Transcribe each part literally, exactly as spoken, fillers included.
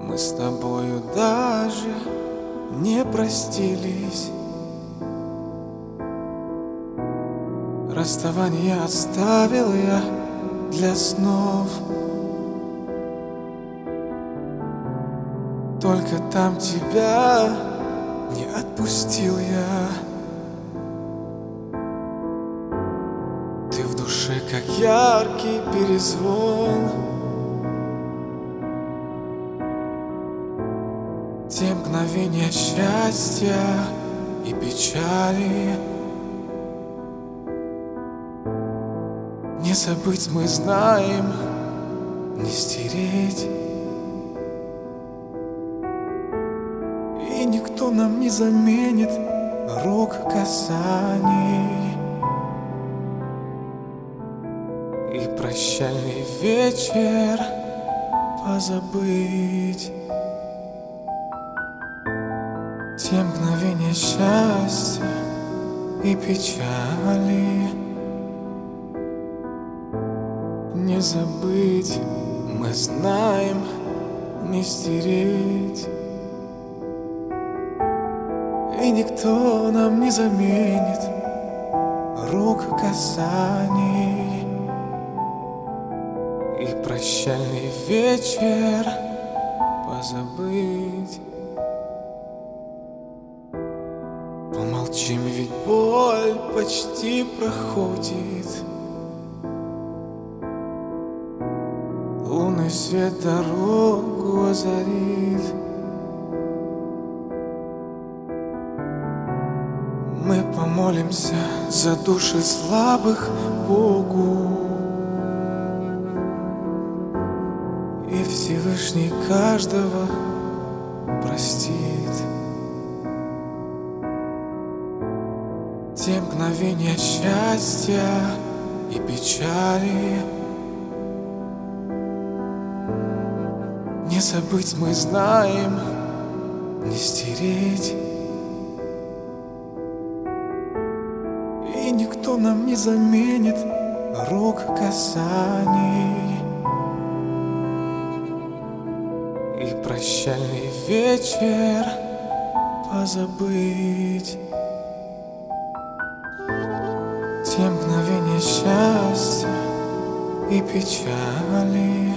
Мы с тобою даже не простились. Расставание оставил я для снов. Только там тебя не отпустил я. Ты в душе, как яркий перезвон. Те мгновения счастья и печали не забыть мы знаем, не стереть. И никто нам не заменит рук касаний. И прощальный вечер позабыть. Те мгновения счастья и печали не забыть, мы знаем, не стереть. И никто нам не заменит рук касаний. И прощальный вечер позабыть. Помолчим, ведь боль почти проходит. Лунный свет дорогу озарит. Мы помолимся за души слабых Богу, и Всевышний каждого простит. Те мгновения счастья и печали не забыть мы знаем, не стереть. И никто нам не заменит рук касаний. И прощальный вечер позабыть. Те мгновения счастья и печали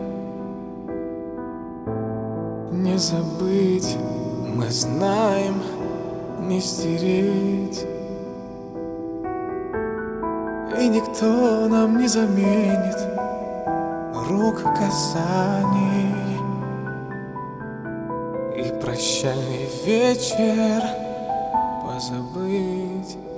не забыть, мы знаем, не стереть. И никто нам не заменит рук касаний. И прощальный вечер позабыть.